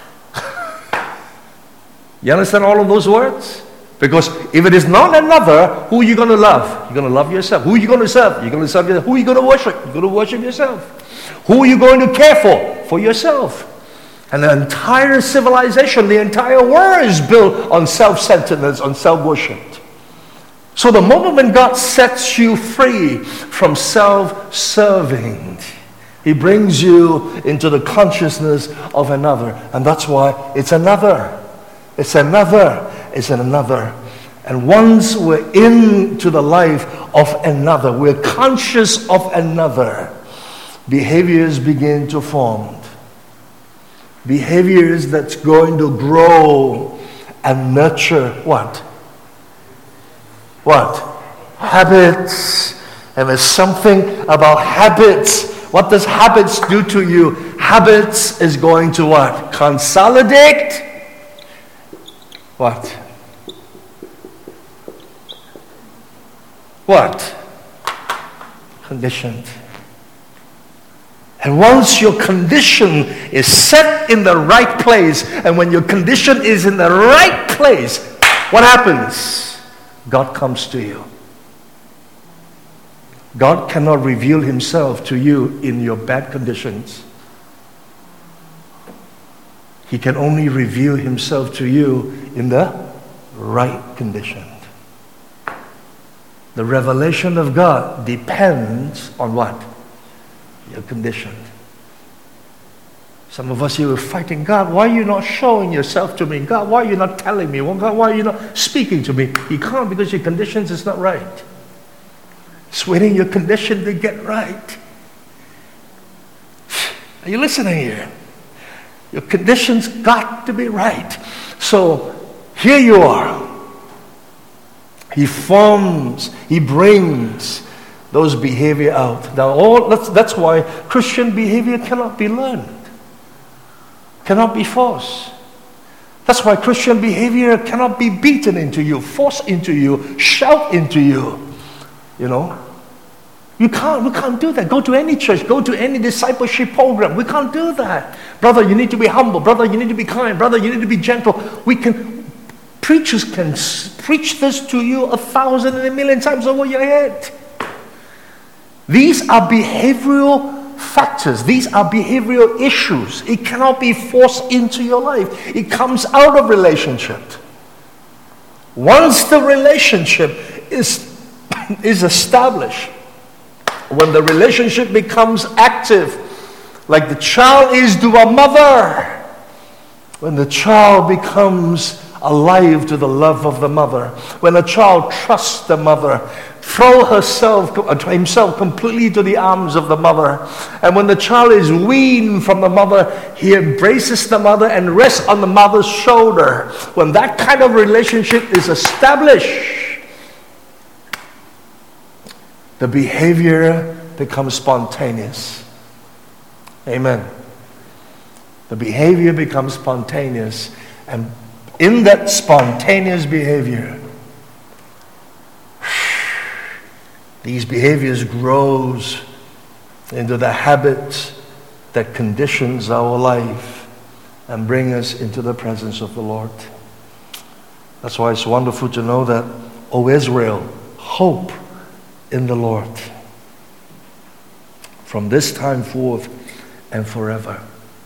A: You understand all of those words? Because if it is not another, who are you going to love? You're going to love yourself. Who are you going to serve? You're going to serve yourself. Who are you going to worship? You're going to worship yourself. Who are you going to care for? For yourself. And the entire civilization, the entire world is built on self-centeredness, on self-worship. So the moment when God sets you free from self-serving, He brings you into the consciousness of another. And that's why it's another. It's another. It's another. And once we're into the life of another, we're conscious of another, behaviors begin to form. Behaviors that's going to grow and nurture what? What? Habits. And there's something about habits. What does habits do to you? Habits is going to what? Consolidate. What? What? Conditioned. And once your condition is set in the right place, and when your condition is in the right place, what happens? God comes to you. God cannot reveal himself to you in your bad conditions. He can only reveal himself to you in the right condition. The revelation of God depends on what? Your condition. Some of us here are fighting, God, why are you not showing yourself to me? God, why are you not telling me? Well, God, why are you not speaking to me? You can't, because your conditions is not right. It's waiting your condition to get right. Are you listening here? Your conditions got to be right. So here you are. He forms, he brings those behavior out. Now, all that's, that's why Christian behavior cannot be learned, cannot be forced. That's why Christian behavior cannot be beaten into you, forced into you, shout into you. You know, you can't, we can't do that. Go to any church, go to any discipleship program. We can't do that. Brother, you need to be humble. Brother, you need to be kind. Brother, you need to be gentle. We can, preachers can preach this to you a thousand and a million times over your head. These are behavioral factors. These are behavioral issues. It cannot be forced into your life. It comes out of relationship. Once the relationship is is established, when the relationship becomes active, like the child is to a mother, when the child becomes alive to the love of the mother, when a child trusts the mother, throw herself himself completely to the arms of the mother, and when the child is weaned from the mother, he embraces the mother and rests on the mother's shoulder. When that kind of relationship is established, the behavior becomes spontaneous. Amen. The behavior becomes spontaneous, and in that spontaneous behavior, these behaviors grows into the habits that conditions our life and bring us into the presence of the Lord. That's why it's wonderful to know that, O Israel, hope in the Lord from this time forth and forever.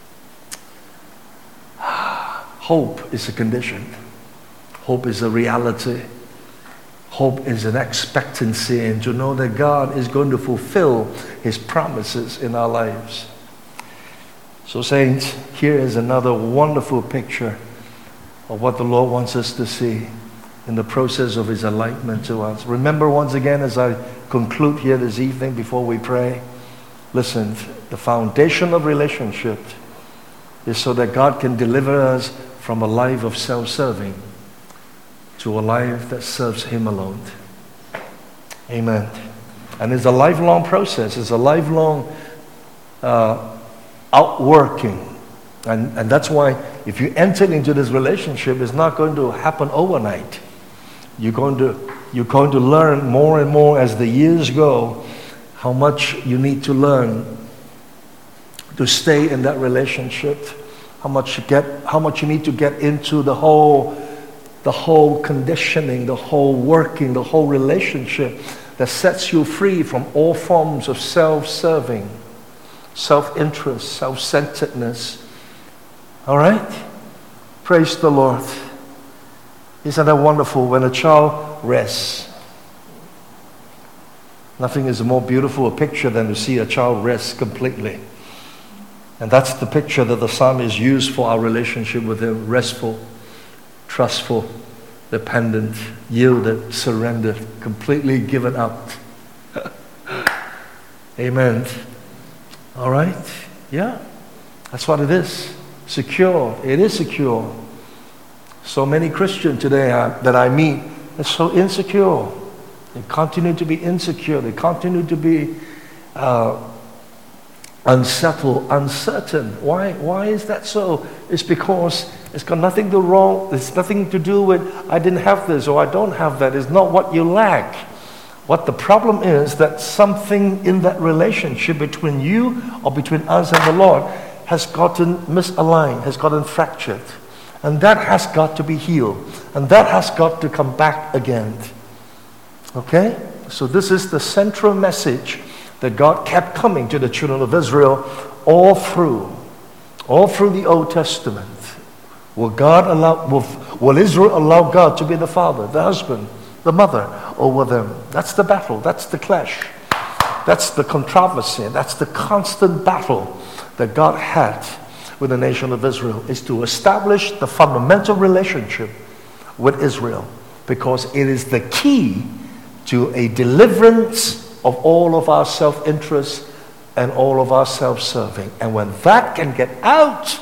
A: Hope is a condition. Hope is a reality. Hope is an expectancy, and to know that God is going to fulfill his promises in our lives. So saints, here is another wonderful picture of what the Lord wants us to see in the process of his enlightenment to us. Remember once again, as I conclude here this evening before we pray, listen, the foundation of relationship is so that God can deliver us from a life of self-serving to a life that serves him alone. Amen. And it's a lifelong process. It's a lifelong uh, outworking. And, and that's why if you enter into this relationship, it's not going to happen overnight. You're going to, you're going to learn more and more as the years go how much you need to learn to stay in that relationship, how much you get, how much you need to get into the whole, the whole conditioning, the whole working, the whole relationship that sets you free from all forms of self-serving, self-interest, self-centeredness. All right? Praise the Lord. Isn't that wonderful when a child rests? Nothing is a more beautiful a picture than to see a child rest completely. And that's the picture that the psalmist used for our relationship with him. Restful, trustful, dependent, yielded, surrendered, completely given up. Amen. All right? Yeah. That's what it is. Secure. It is secure. So many Christians today uh, that I meet are so insecure. They continue to be insecure. They continue to be uh, unsettled, uncertain. Why? Why is that so? It's because it's got nothing to wrong. It's nothing to do with I didn't have this or I don't have that. It's not what you lack. What the problem is, that something in that relationship between you or between us and the Lord has gotten misaligned, has gotten fractured. And that has got to be healed. And that has got to come back again. Okay? So this is the central message that God kept coming to the children of Israel all through, all through the Old Testament. Will God allow, will, will Israel allow God to be the father, the husband, the mother over them? That's the battle. That's the clash. That's the controversy. That's the constant battle that God had with the nation of Israel, is to establish the fundamental relationship with Israel, because it is the key to a deliverance of all of our self-interest and all of our self-serving. And when that can get out,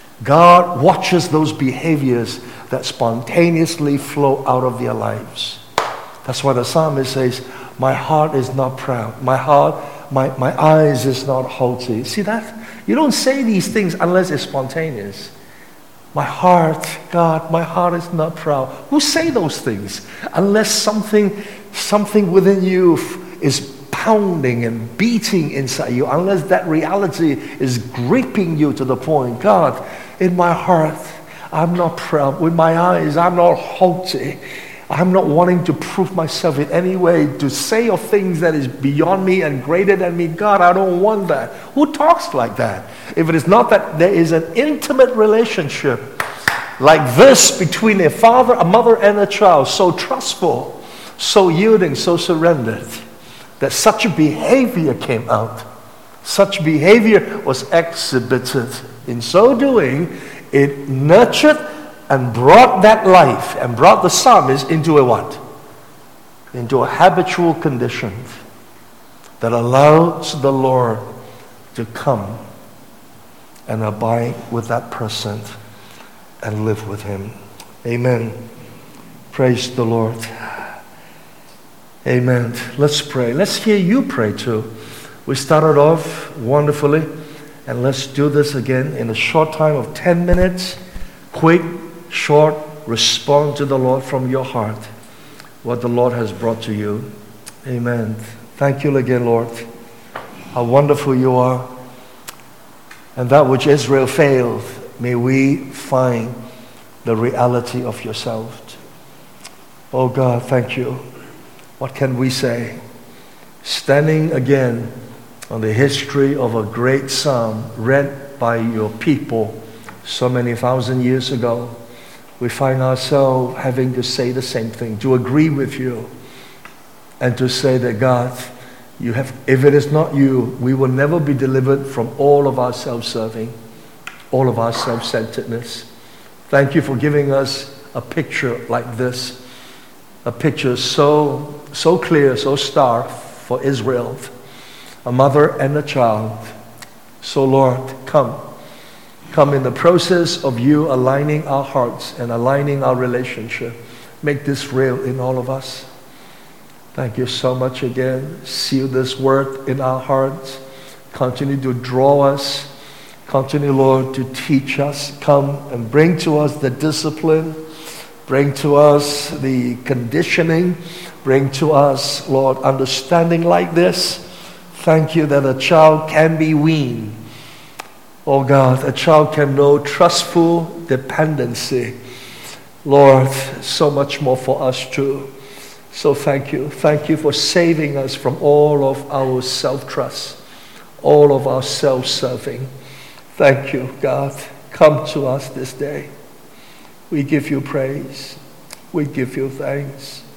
A: God watches those behaviors that spontaneously flow out of their lives. That's why the psalmist says, my heart is not proud. My heart, my, my eyes is not haughty. See that? You don't say these things unless it's spontaneous. My heart, God, my heart is not proud. Who say those things? Unless something, something within you is pounding and beating inside you. Unless that reality is gripping you to the point, God, in my heart, I'm not proud. With my eyes, I'm not haughty. I'm not wanting to prove myself in any way, to say of things that is beyond me and greater than me. God, I don't want that. Who talks like that? If it is not that there is an intimate relationship like this between a father, a mother, and a child, so trustful, so yielding, so surrendered, that such a behavior came out. Such behavior was exhibited. In so doing, it nurtured and brought that life and brought the psalmist into a what? Into a habitual condition that allows the Lord to come and abide with that person and live with him. Amen. Praise the Lord. Amen. Let's pray. Let's hear you pray too. We started off wonderfully, and let's do this again in a short time of ten minutes. Quick, short, respond to the Lord from your heart, what the Lord has brought to you. Amen. Thank you again, Lord. How wonderful you are. And that which Israel failed, may we find the reality of yourself. Oh God, thank you. What can we say? Standing again on the history of a great psalm read by your people so many thousand years ago, we find ourselves having to say the same thing, to agree with you, and to say that God, you have, if it is not you, we will never be delivered from all of our self-serving, all of our self-centeredness. Thank you for giving us a picture like this, a picture so, so clear, so stark for Israel, a mother and a child. So Lord, come. Come in the process of you aligning our hearts and aligning our relationship. Make this real in all of us. Thank you so much again. Seal this word in our hearts. Continue to draw us. Continue, Lord, to teach us. Come and bring to us the discipline. Bring to us the conditioning. Bring to us, Lord, understanding like this. Thank you that a child can be weaned. Oh God, a child can know trustful dependency. Lord, so much more for us too. So thank you. Thank you for saving us from all of our self-trust, all of our self-serving. Thank you, God. Come to us this day. We give you praise. We give you thanks.